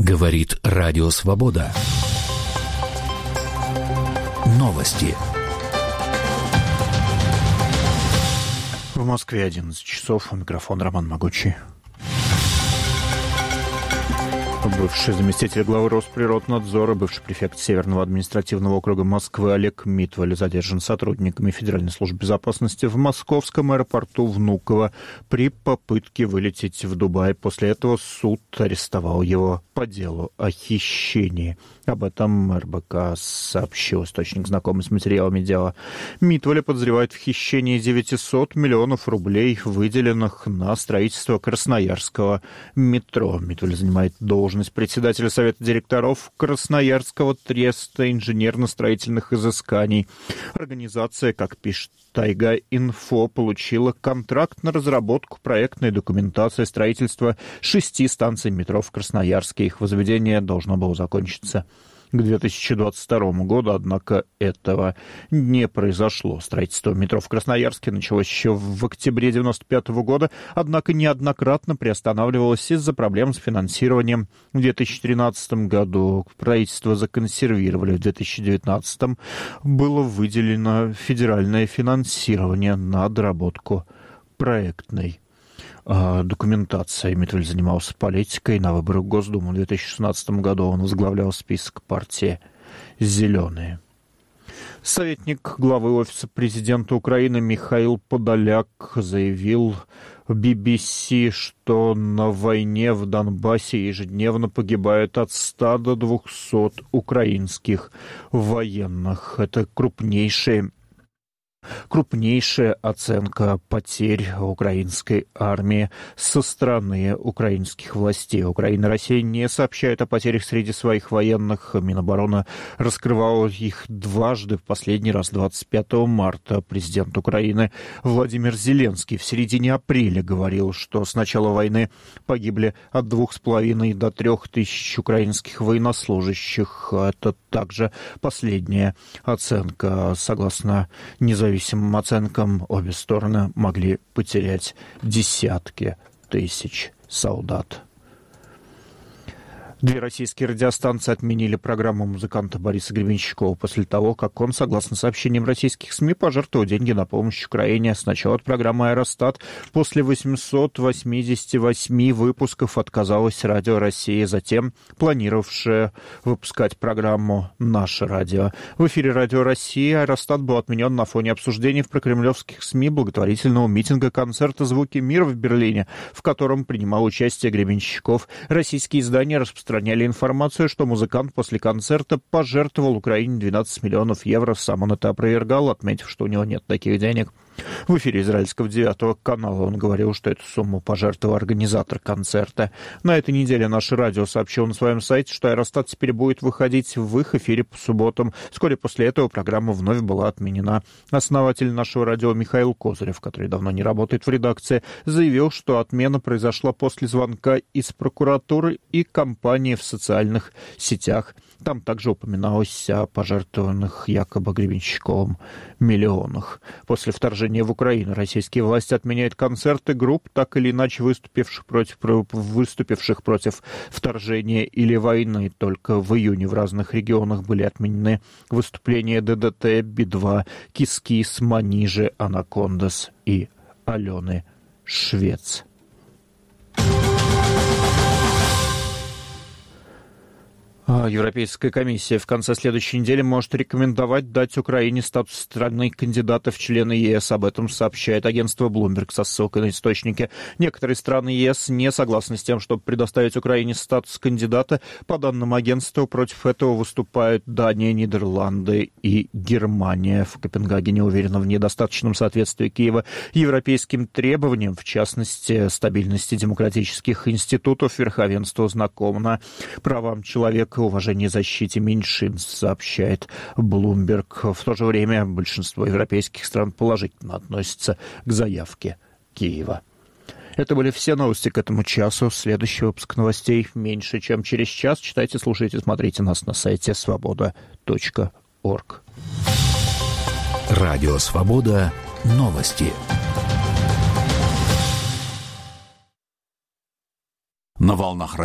Говорит Радио Свобода. Новости. В Москве 11 часов. У микрофона Роман Могучий. Бывший заместитель главы Росприроднадзора, бывший префект Северного административного округа Москвы Олег Митваль задержан сотрудниками Федеральной службы безопасности в московском аэропорту Внуково при попытке вылететь в Дубай. После этого суд арестовал его по делу о хищении. Об этом РБК сообщил источник, знакомый с материалами дела. Митваля подозревают в хищении 900 миллионов рублей, выделенных на строительство Красноярского метро. Митваль занимает должность председателя Совета директоров Красноярского треста инженерно-строительных изысканий. Организация, как пишет Тайга-Инфо, получила контракт на разработку проектной документации строительства 6 станций метро в Красноярске. Их возведение должно было закончиться к 2022 году, однако этого не произошло. Строительство метро в Красноярске началось еще в октябре 1995 года, однако неоднократно приостанавливалось из-за проблем с финансированием. В 2013 году правительство законсервировали, в 2019 было выделено федеральное финансирование на доработку проектной документации. Митваль занимался политикой. На выборах в Госдуму в 2016 году он возглавлял список партии «Зеленые». Советник главы Офиса президента Украины Михаил Подоляк заявил BBC, что на войне в Донбассе ежедневно погибает от 100 до 200 украинских военных. Это крупнейшая оценка потерь украинской армии со стороны украинских властей. Украина и Россия не сообщают о потерях среди своих военных. Минобороны раскрывала их дважды, в последний раз 25 марта. Президент Украины Владимир Зеленский в середине апреля говорил, что с начала войны погибли от 2,5 до 3 тысяч украинских военнослужащих. Это также последняя оценка. Согласно независимым оценкам, обе стороны могли потерять десятки тысяч солдат. 2 российские радиостанции отменили программу музыканта Бориса Гребенщикова после того, как он, согласно сообщениям российских СМИ, пожертвовал деньги на помощь Украине. Сначала от программы «Аэростат», после 888 выпусков отказалось Радио России, затем планировавшее выпускать программу «Наше радио». В эфире Радио России «Аэростат» был отменен на фоне обсуждений в прокремлевских СМИ благотворительного митинга концерта «Звуки мира» в Берлине, в котором принимал участие Гребенщиков. Российские издания распространяли информацию, что музыкант после концерта пожертвовал Украине 12 миллионов евро. Сам он это опровергал, отметив, что у него нет таких денег. В эфире израильского 9 канала он говорил, что эту сумму пожертвовал организатор концерта. На этой неделе наше радио сообщило на своем сайте, что «Аэростат» теперь будет выходить в их эфире по субботам. Вскоре после этого программа вновь была отменена. Основатель нашего радио Михаил Козырев, который давно не работает в редакции, заявил, что отмена произошла после звонка из прокуратуры и кампании в социальных сетях. Там также упоминалось о пожертвованных якобы Гребенщиковым миллионах. После вторжения в Украину российские власти отменяют концерты групп, так или иначе выступивших против вторжения или войны. Только в июне в разных регионах были отменены выступления ДДТ, Би-2, Кис-Кис, Манижи, Анакондас и Алены Швец. Европейская комиссия в конце следующей недели может рекомендовать дать Украине статус страны-кандидата в члены ЕС. Об этом сообщает агентство Bloomberg со ссылкой на источники. Некоторые страны ЕС не согласны с тем, чтобы предоставить Украине статус кандидата. По данным агентства, против этого выступают Дания, Нидерланды и Германия. В Копенгагене уверены в недостаточном соответствии Киева европейским требованиям, в частности, стабильности демократических институтов, верховенству закона, правам человека, уважение и защите меньшинств, сообщает Bloomberg. В то же время большинство европейских стран положительно относятся к заявке Киева. Это были все новости к этому часу. Следующий выпуск новостей меньше, чем через час. Читайте, слушайте, смотрите нас на сайте свобода.орг. Радио «Свобода». Новости. На волнах